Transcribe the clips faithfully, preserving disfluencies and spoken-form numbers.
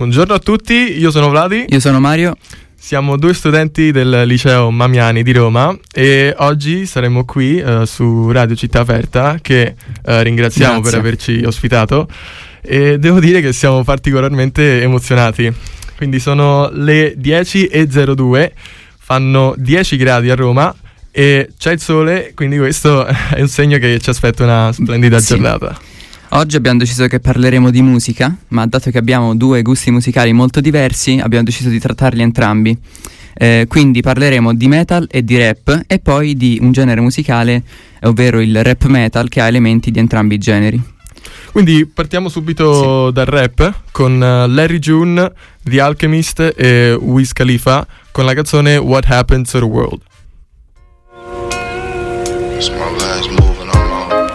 Buongiorno a tutti, io sono Vladi. Io sono Mario. Siamo due studenti del liceo Mamiani di Roma e oggi saremo qui uh, su Radio Città Aperta, che uh, ringraziamo Grazie. per averci ospitato, e devo dire che siamo particolarmente emozionati. Quindi sono le dieci e zero due, fanno dieci gradi a Roma e c'è il sole, quindi questo è un segno che ci aspetta una splendida Sì. giornata. Oggi abbiamo deciso che parleremo di musica, ma dato che abbiamo due gusti musicali molto diversi, abbiamo deciso di trattarli entrambi. Eh, quindi parleremo di metal e di rap e poi di un genere musicale, ovvero il rap metal, che ha elementi di entrambi i generi. Quindi partiamo subito sì. dal rap con Larry June, The Alchemist e Wiz Khalifa con la canzone What Happened to the World. It's my last move and I'm out.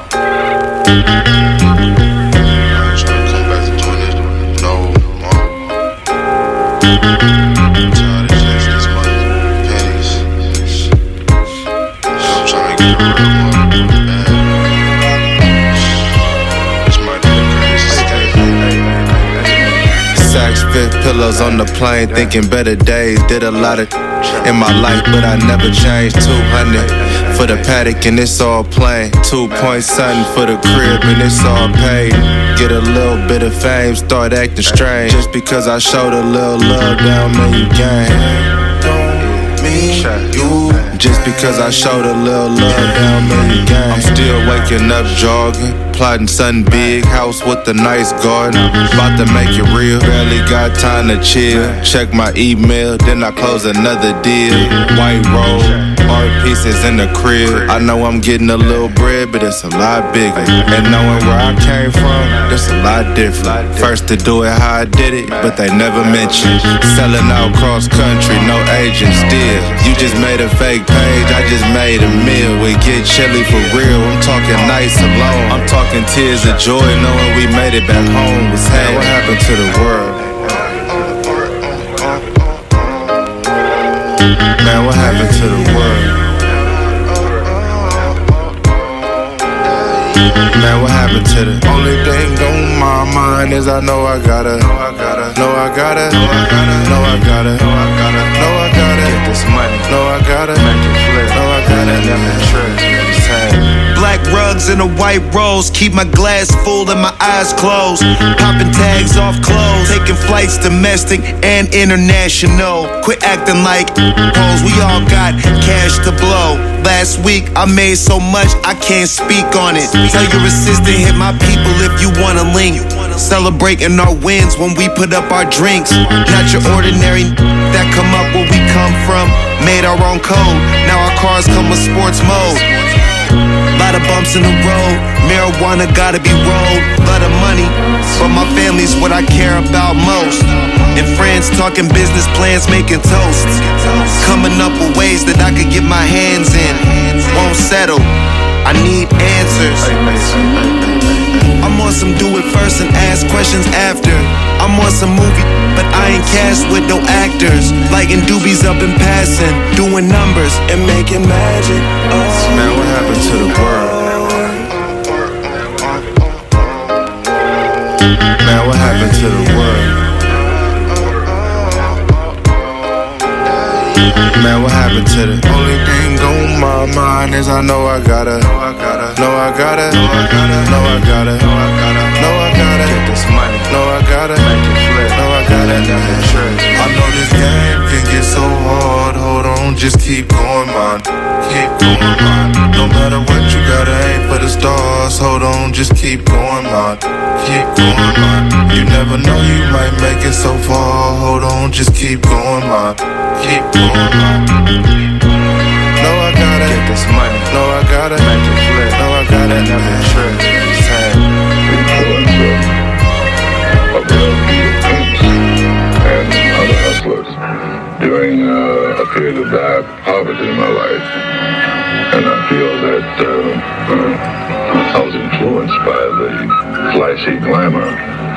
Sacks, fit pillows on the plane, thinking better days. Did a lot of in my life, but I never changed. Two hundred for the paddock and it's all plain. Two point something for the crib and it's all paid. Get a little bit of fame, start acting strange. Just because I showed a little love, don't mean you gain. Don't mean you. Just because I showed a little love, don't mean you gain. I'm still waking up jogging, plotting something big, house with a nice garden. About to make it real, barely got time to chill. Check my email, then I close another deal. White roll, art pieces in the crib. I know I'm getting a little bread, but it's a lot bigger. And knowing where I came from, it's a lot different. First to do it how I did it, but they never mentioned selling out cross country, no agent still. You just made a fake page, I just made a meal. We get chilly for real, I'm talking nice alone. I'm talking tears of joy, knowing we made it back home. Was hey, what happened to the world? Man, what happened to the world? Man, what happened to the only thing on my mind is I know I gotta, know I gotta, know I gotta, know I gotta, know I gotta, know I gotta, know I gotta get this money, know I gotta make it flip, know I gotta never trip. Black rugs and a white rose, keep my glass full and my eyes closed. Popping tags off clothes, taking flights domestic and international. Quit acting like hoes, we all got cash to blow. Last week I made so much I can't speak on it. Tell your assistant hit my people if you wanna link. Celebrating our wins when we put up our drinks. Not your ordinary that come up where we come from. Made our own code, now our cars come with sports mode. Lot of bumps in the road, marijuana gotta be rolled. Lot of money, but my family's what I care about most. And friends talking business plans, making toasts. Coming up with ways that I could get my hands in. Won't settle, I need answers. I'm on some do it first and ask questions after. I'm on some movie, but I ain't cast with no actors. Lighting doobies up and passing, doing numbers and making magic. Oh. Man, what happened to the world? Man, what happened to the world? Man, what happened to the only thing on my mind is I know I gotta, know I gotta, know I gotta, know I gotta, know I gotta, know I gotta, know I gotta get this money, know I gotta make it flip, know I gotta never trip. I know this game can get so hard, hold on, just keep going, man, keep going, man. No matter what you gotta aim for the stars, hold on, just keep going, man, keep going, man. You never know, you might make it so far, hold on, just keep going, man, keep going, man. No, I gotta get this money, no, I gotta make it flip, no, I gotta never trip. And other hustlers during uh, a period of dire poverty in my life, and I feel that uh, I was influenced by the flashy glamour.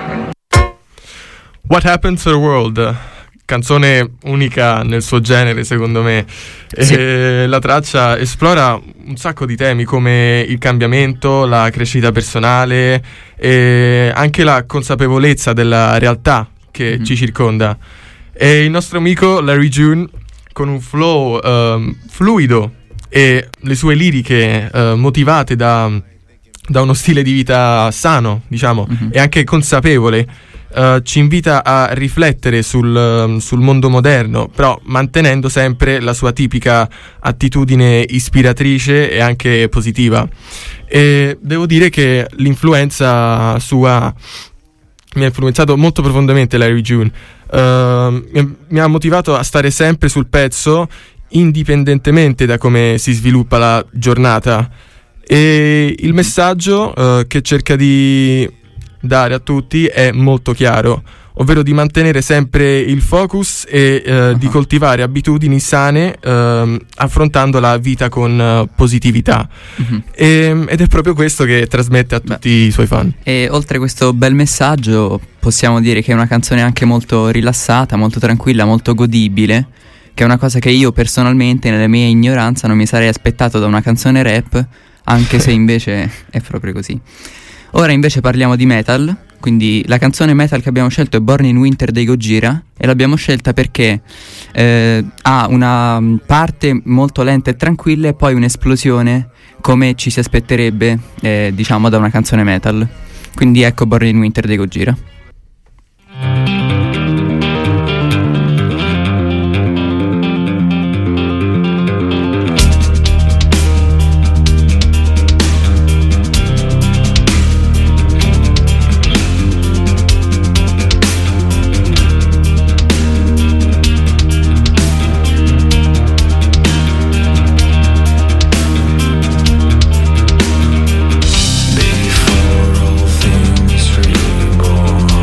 What Happened to the World? Canzone unica nel suo genere, secondo me. Sì. E la traccia esplora un sacco di temi come il cambiamento, la crescita personale e anche la consapevolezza della realtà che Mm-hmm. ci circonda. E il nostro amico Larry June, con un flow ehm, fluido e le sue liriche eh, motivate da, da uno stile di vita sano, diciamo, Mhm. e anche consapevole, eh, ci invita a riflettere sul, ehm, sul mondo moderno, però mantenendo sempre la sua tipica attitudine ispiratrice e anche positiva. E devo dire che l'influenza sua mi ha influenzato molto profondamente Larry June. Uh, mi, mi ha motivato a stare sempre sul pezzo, indipendentemente da come si sviluppa la giornata. E il messaggio uh, che cerca di dare a tutti è molto chiaro, ovvero di mantenere sempre il focus e uh, uh-huh. di coltivare abitudini sane, uh, affrontando la vita con uh, positività. Uh-huh. E, ed è proprio questo che trasmette a tutti Beh. i suoi fan. E oltre a questo bel messaggio, possiamo dire che è una canzone anche molto rilassata, molto tranquilla, molto godibile, che è una cosa che io personalmente, nella mia ignoranza, non mi sarei aspettato da una canzone rap, anche se invece è proprio così. Ora invece parliamo di metal, quindi la canzone metal che abbiamo scelto è Born in Winter dei Gojira, e l'abbiamo scelta perché eh, ha una parte molto lenta e tranquilla e poi un'esplosione come ci si aspetterebbe, eh, diciamo, da una canzone metal. Quindi ecco Born in Winter dei Gojira. Before all things reborn.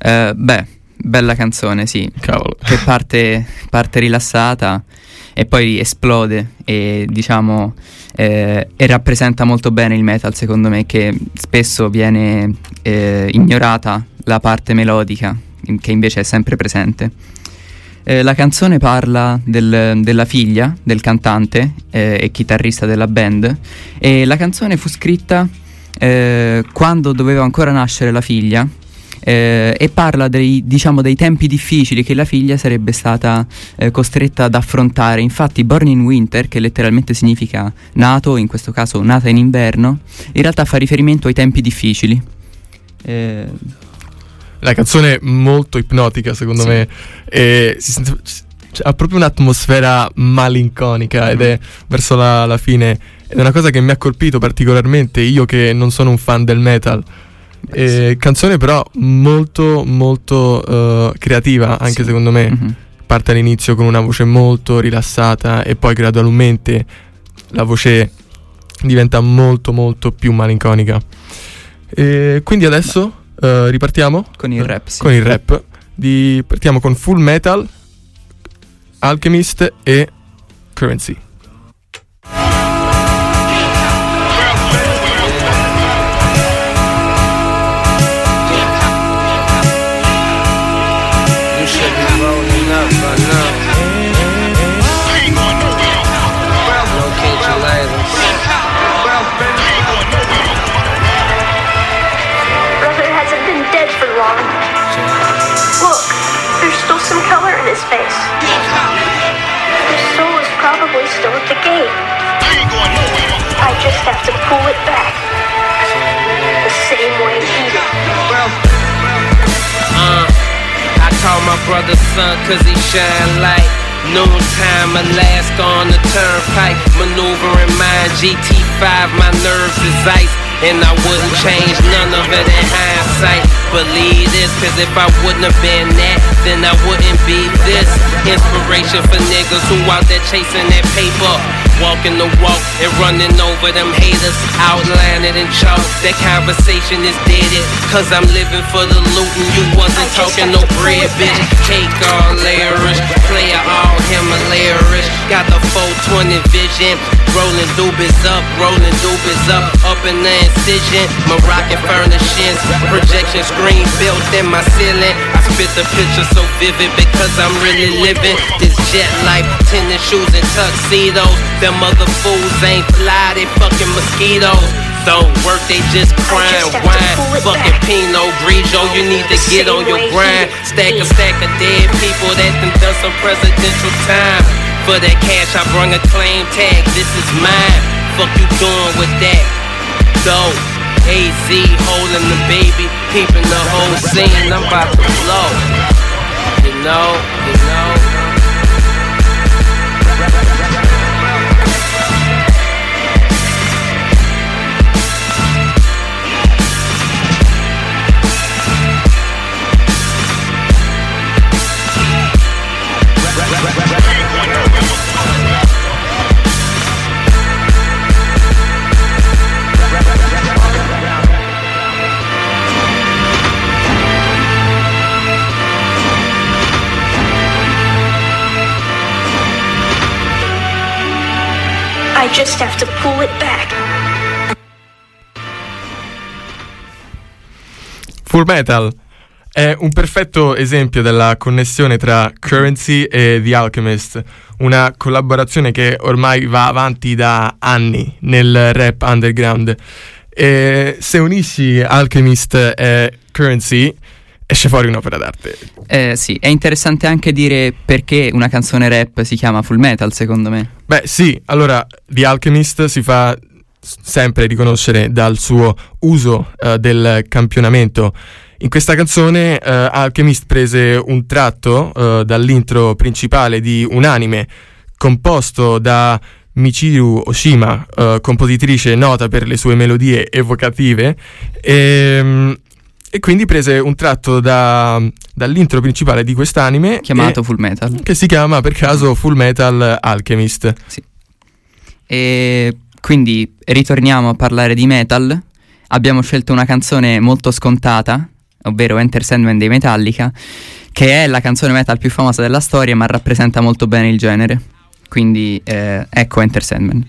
Eh, beh, bella canzone, sì. Cavolo. Che parte, parte rilassata e poi esplode e diciamo eh, e rappresenta molto bene il metal, secondo me, che spesso viene eh, ignorata la parte melodica, che invece è sempre presente. Eh, la canzone parla del, della figlia del cantante eh, e chitarrista della band, e la canzone fu scritta eh, quando doveva ancora nascere la figlia, eh, e parla dei, diciamo, dei tempi difficili che la figlia sarebbe stata eh, costretta ad affrontare. Infatti Born in Winter, che letteralmente significa nato, in questo caso nata in inverno, in realtà fa riferimento ai tempi difficili. Eh, La canzone è molto ipnotica, secondo Sì. me, e si sente, c- ha proprio un'atmosfera malinconica ed è verso la, la fine. Ed è una cosa che mi ha colpito particolarmente, io che non sono un fan del metal. E canzone però molto molto uh, creativa, anche Sì. secondo me. mhm. Parte all'inizio con una voce molto rilassata e poi gradualmente la voce diventa molto molto più malinconica. E quindi adesso uh, ripartiamo Con il rap, sì. con il rap. Di, partiamo con Full Metal, Alchemist e Currency. You should be rolling up by now. No catch you later. Brother hasn't been dead for long. Look, there's still some color in his face. His soul is probably still at the gate. I just have to pull it back. The same way he did. Uh, I call my brother son cause he shine like noontime Alaska on the turnpike. Maneuvering mine G T five, my nerves is ice. And I wouldn't change none of it in hindsight. Believe this, cause if I wouldn't have been that, then I wouldn't be this. Inspiration for niggas who out there chasing that paper, walking the walk and running over them haters, outlining in chalk. That conversation is deaded, cause I'm living for the loot and you wasn't talking no bread, bitch. Cake all layerish, player all Himalaya-ish. Got the four twenty vision, rolling doobies up, rolling doobies up, up in the incision. Moroccan furnishings, projection screen built in my ceiling. I spit the picture so vivid because I'm really living this jet life. Tennis shoes and tuxedos. Them other fools ain't fly, they fucking mosquitoes. Don't work, they just crying wine. Fucking Pinot Grigio, you need to get on your grind. Stack a stack of dead people that done done some presidential time. For that cash, I brung a claim tag. This is mine. Fuck you doing with that? Dope. A Z holding the baby, peeping the whole scene. I'm about to blow. You know, you know. I just have to pull it back. Full Metal è un perfetto esempio della connessione tra Currency e The Alchemist, una collaborazione che ormai va avanti da anni nel rap underground. E se unisci Alchemist e Currency esce fuori un'opera d'arte. Eh, sì, è interessante anche dire perché una canzone rap si chiama Full Metal, secondo me. Beh sì, allora The Alchemist si fa sempre riconoscere dal suo uso uh, del campionamento. In questa canzone uh, Alchemist prese un tratto uh, dall'intro principale di un anime composto da Michiru Oshima, uh, compositrice nota per le sue melodie evocative, e, um, e quindi prese un tratto da, dall'intro principale di quest'anime Chiamato e, Full Metal. che si chiama per caso Full Metal Alchemist. Sì. E quindi ritorniamo a parlare di metal. Abbiamo scelto una canzone molto scontata, ovvero Enter Sandman dei Metallica, che è la canzone metal più famosa della storia, ma rappresenta molto bene il genere. Quindi eh, ecco Enter Sandman.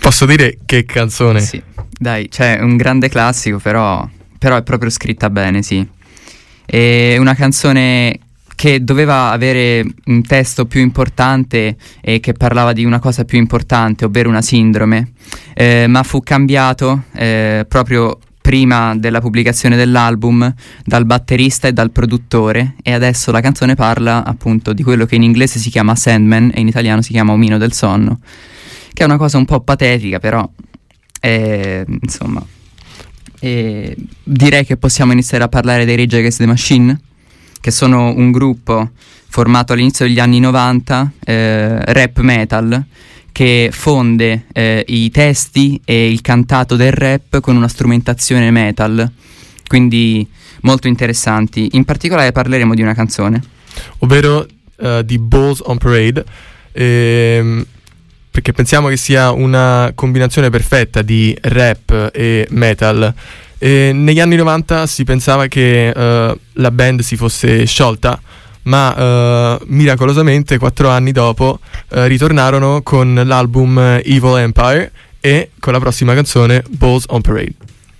Posso dire che canzone? Sì, dai, cioè un grande classico, però, però è proprio scritta bene, sì. È una canzone che doveva avere un testo più importante e che parlava di una cosa più importante, ovvero una sindrome, eh, ma fu cambiato eh, proprio prima della pubblicazione dell'album dal batterista e dal produttore, e adesso la canzone parla appunto di quello che in inglese si chiama Sandman e in italiano si chiama Omino del sonno, che è una cosa un po' patetica, però eh, insomma eh, direi che possiamo iniziare a parlare dei Rage Against the Machine, che sono un gruppo formato all'inizio degli anni novanta, eh, rap metal, che fonde eh, i testi e il cantato del rap con una strumentazione metal, quindi molto interessanti. In particolare parleremo di una canzone, ovvero uh, di Balls on Parade, ehm, perché pensiamo che sia una combinazione perfetta di rap e metal. E negli anni novanta si pensava che uh, la band si fosse sciolta, ma uh, miracolosamente quattro anni dopo uh, ritornarono con l'album Evil Empire e con la prossima canzone Balls on Parade.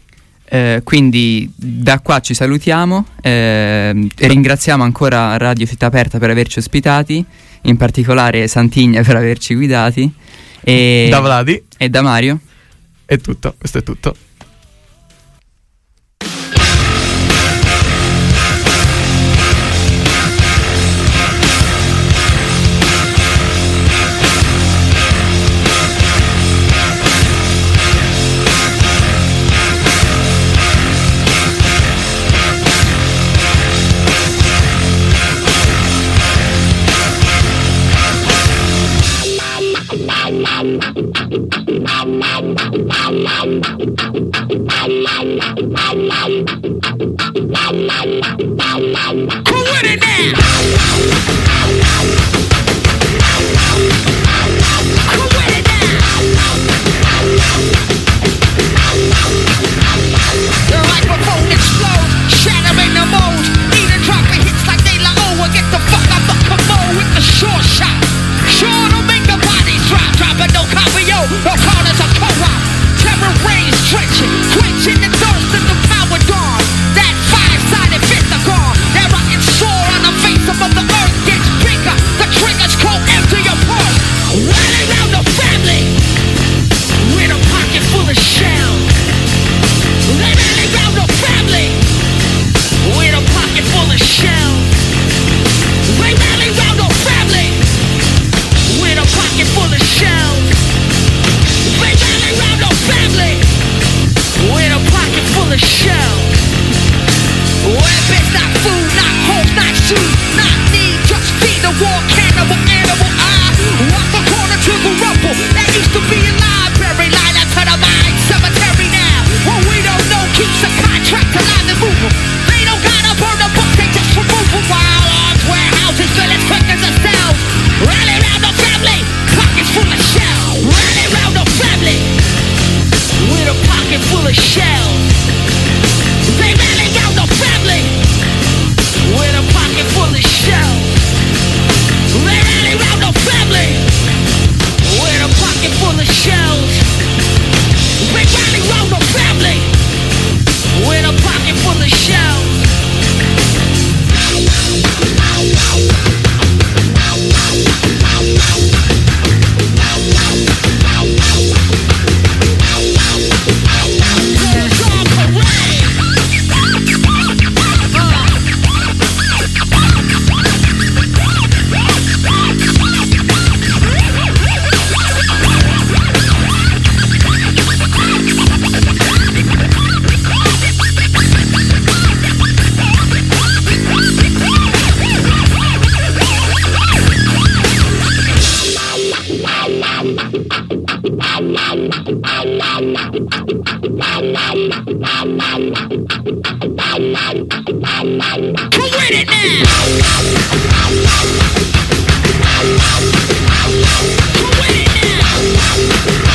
Eh, quindi da qua ci salutiamo, eh, e ringraziamo ancora Radio Città Aperta per averci ospitati, in particolare Santigna per averci guidati, e da Vladi e da Mario. È tutto, questo è tutto. Come with it now.